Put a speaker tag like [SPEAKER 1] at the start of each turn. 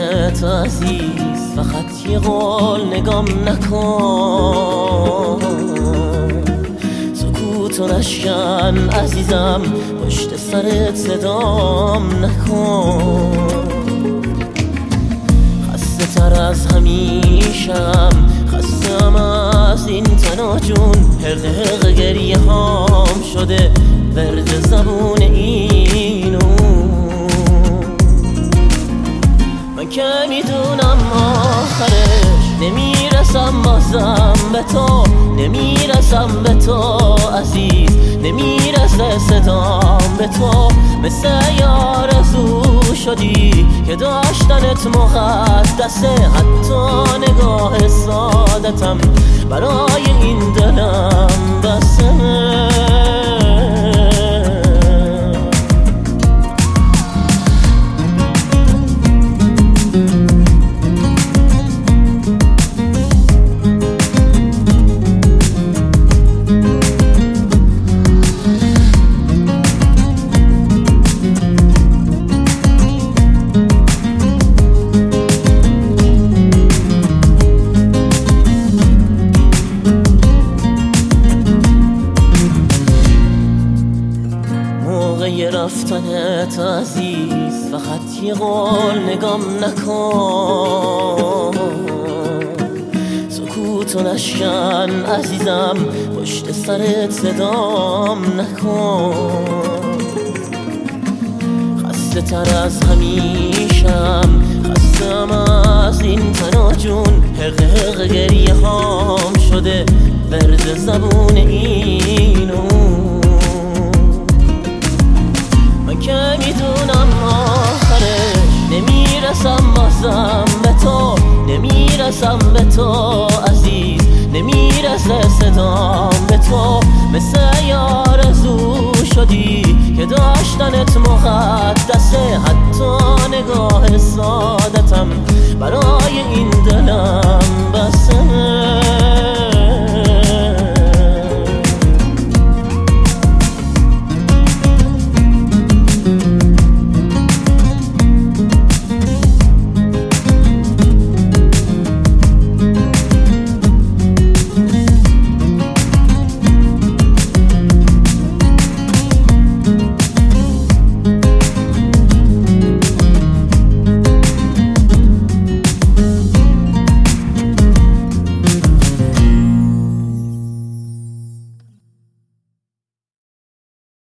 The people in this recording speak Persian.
[SPEAKER 1] رفتنت عزیز، فقط یه قول نگام نکن. سکوتو نشکن عزیزم، پشت سرت صدام نکن. خسته تر از همیشم، خستم از این تنها جون. حق گریه هام شده ورد زبون اینو. من که میدونم آخرش نمیرسم بازم به تو، نمیرسم به تو عزیز، نمیرسه صدام به تو. مثل آرزو شدی که داشتنت مقدسه، حتی نگاه سادتم برای این دلم بسه. رفتنت عزیز، فقط یه قول نگام نکن. سکوتو نشکن عزیزم، پشت سرت صدام نکن. خسته تر از همیشم، خستم از این تنها جون. حق گریه هام شده ورد زبون اینو. من که میدونم آخرش نمیرسم بازم به تو، نمیرسم به تو عزیز، نمیرسه صدام به تو. مثل آرزو شدی که داشتنت مقدسه، حتی نگاه سادتم برای این دلم